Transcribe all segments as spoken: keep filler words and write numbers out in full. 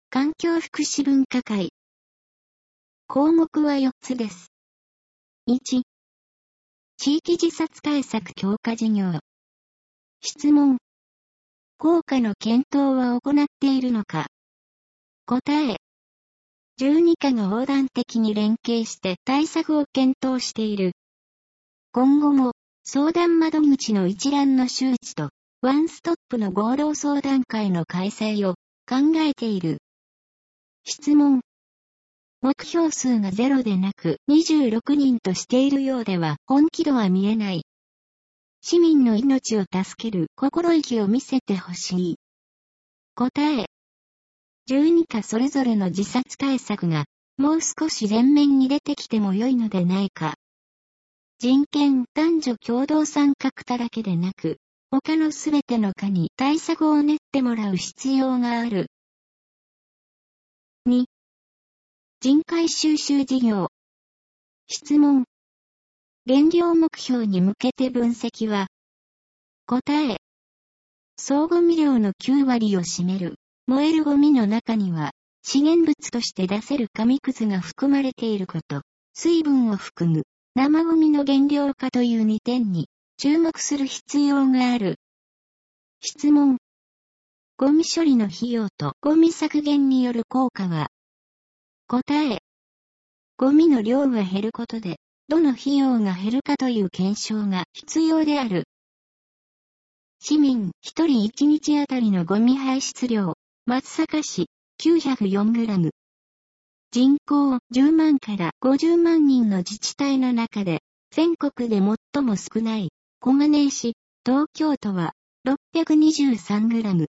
環境福祉分科会。項目はよっつです。いち、地域自殺対策強化事業。質問。効果の検討は行っているのか。答え。じゅうにかが横断的に連携して対策を検討している。今後も相談窓口の一覧の周知とワンストップの合同相談会の開催を考えている。質問。目標数がゼロでなくにじゅうろくにんとしているようでは本気度は見えない。市民の命を助ける心意気を見せてほしい。答え。じゅうにかそれぞれの自殺対策がもう少し前面に出てきても良いのでないか。人権、男女共同参画だらけでなく、他のすべての課に対策を練ってもらう必要がある。に、人海収集事業。質問。減量目標に向けて分析は。答え。総ゴミ量のきゅうわりを占める燃えるゴミの中には資源物として出せる紙くずが含まれていること、水分を含む生ゴミの減量化というにてんに注目する必要がある。質問。ゴミ処理の費用とゴミ削減による効果は。答え。ゴミの量が減ることでどの費用が減るかという検証が必要である。市民ひとりいちにちあたりのゴミ排出量、松阪市 きゅうひゃくよんグラム。人口じゅうまんからごじゅうまんにんの自治体の中で、全国で最も少ない、小金井市、東京都はろっぴゃくにじゅうさんグラム。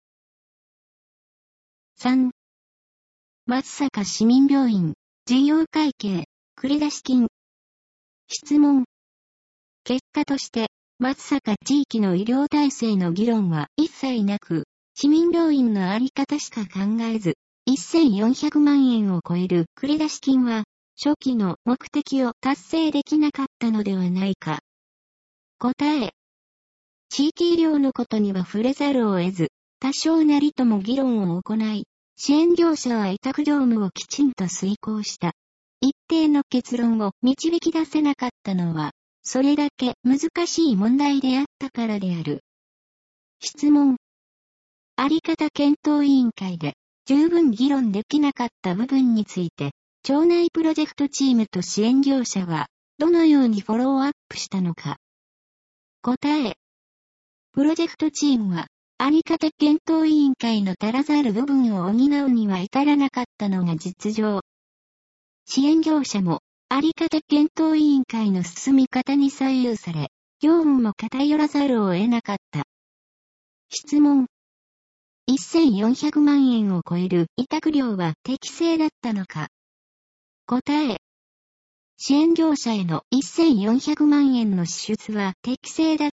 さん、松阪市民病院、事業会計、繰出金。質問。結果として、松阪地域の医療体制の議論は一切なく、市民病院のあり方しか考えず、せんよんひゃくまんえんを超える繰出金は、初期の目的を達成できなかったのではないか。答え。地域医療のことには触れざるを得ず、多少なりとも議論を行い、支援業者は委託業務をきちんと遂行した。一定の結論を導き出せなかったのは、それだけ難しい問題であったからである。質問。あり方検討委員会で十分議論できなかった部分について、町内プロジェクトチームと支援業者は、どのようにフォローアップしたのか。答え。プロジェクトチームは、あり方検討委員会の足らざる部分を補うには至らなかったのが実情。支援業者も、あり方検討委員会の進み方に左右され、業務も偏らざるを得なかった。質問。せんよんひゃくまんえんを超える委託料は適正だったのか。答え。支援業者へのせんよんひゃくまんえんの支出は適正だった。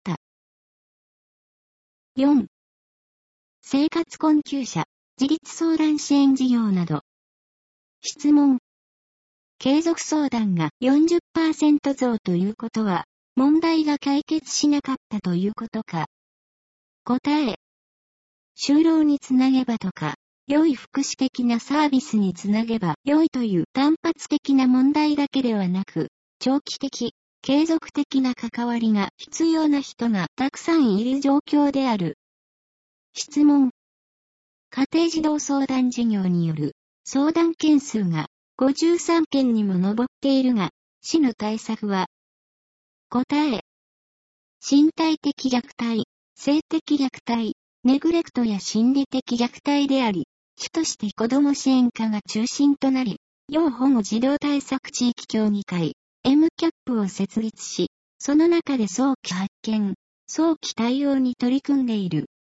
よん、生活困窮者、自立相談支援事業など。質問。継続相談が よんじゅっパーセント 増ということは、問題が解決しなかったということか。答え。就労につなげばとか、良い福祉的なサービスにつなげば良いという単発的な問題だけではなく、長期的、継続的な関わりが必要な人がたくさんいる状況である。質問。家庭児童相談事業による相談件数がごじゅうさんけんにも上っているが、市の対策は。答え。身体的虐待、性的虐待、ネグレクトや心理的虐待であり、主として子ども支援課が中心となり、要保護児童対策地域協議会、エムキャップ を設立し、その中で早期発見、早期対応に取り組んでいる。